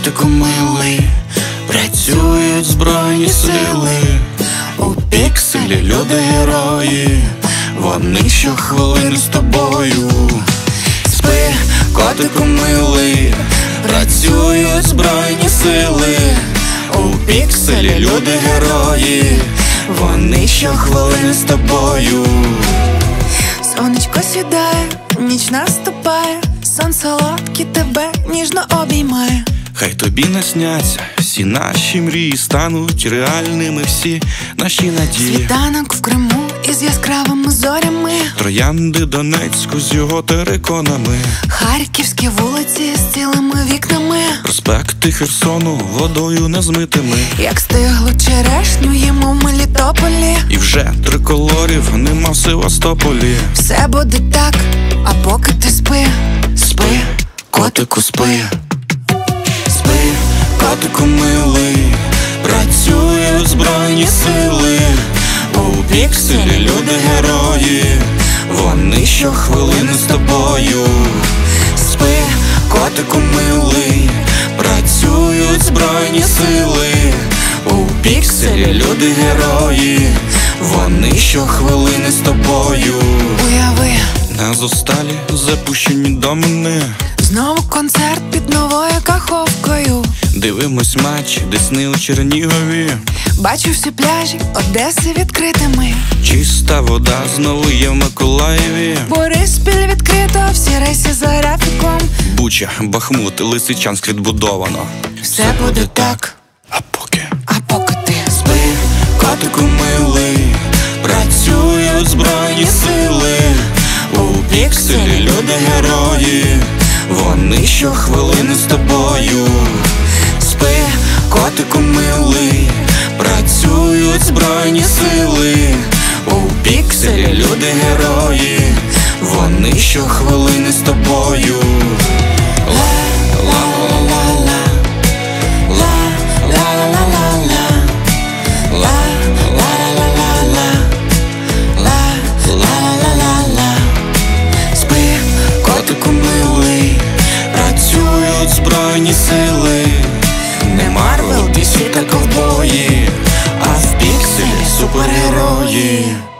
котику милий, працюють збройні сили. У пікселі люди-герої, вони щохвилини з тобою. Спи, котику милий, працюють збройні сили. У пікселі люди-герої, вони щохвилини з тобою. Сонечко сідає, ніч наступає, сон солодкий тебе ніжно обіймає. Хай тобі насняться всі наші мрії, стануть реальними всі наші надії. Світанок в Криму із яскравими зорями, Троянди Донецьку з його териконами, харківські вулиці з цілими вікнами, проспекти Херсону водою незмитими. як стиглу черешню їмо в Мелітополі. І вже триколорів нема в Севастополі. Все буде так, а поки ти спи. Спи, котику, спи. Спи, котику милий, працюють збройні сили. У пікселі люди-герої, вони щохвилини з тобою. Спи, котику милий, працюють збройні сили. У пікселі люди-герої, вони щохвилини з тобою. Уяви, На зосталі запущені домини, знову концерт під новою каховкою. дивимось матч Десни у Чернігові. Бачу всі пляжі Одеси відкритими. Чиста вода знову є в Миколаєві. Бориспіль відкрито, всі рейси за графіком. Буча, Бахмут, Лисичанськ відбудовано. Все буде так, А поки ти спи, котику милий, працюють збройні сили. У пікселі люди-герої, вони щохвилини з тобою. Спи, котику милий, працюють збройні сили. У пікселі люди-герої, вони щохвилини з тобою. Ла-ла-ла-ла-ла, ла-ла-ла-ла-ла, ла-ла-ла-ла-ла, ла-ла-ла-ла-ла. Спи, котику милий, працюють збройні сили. Не Марвел, DC та ковбої, а в пікселі супергерої.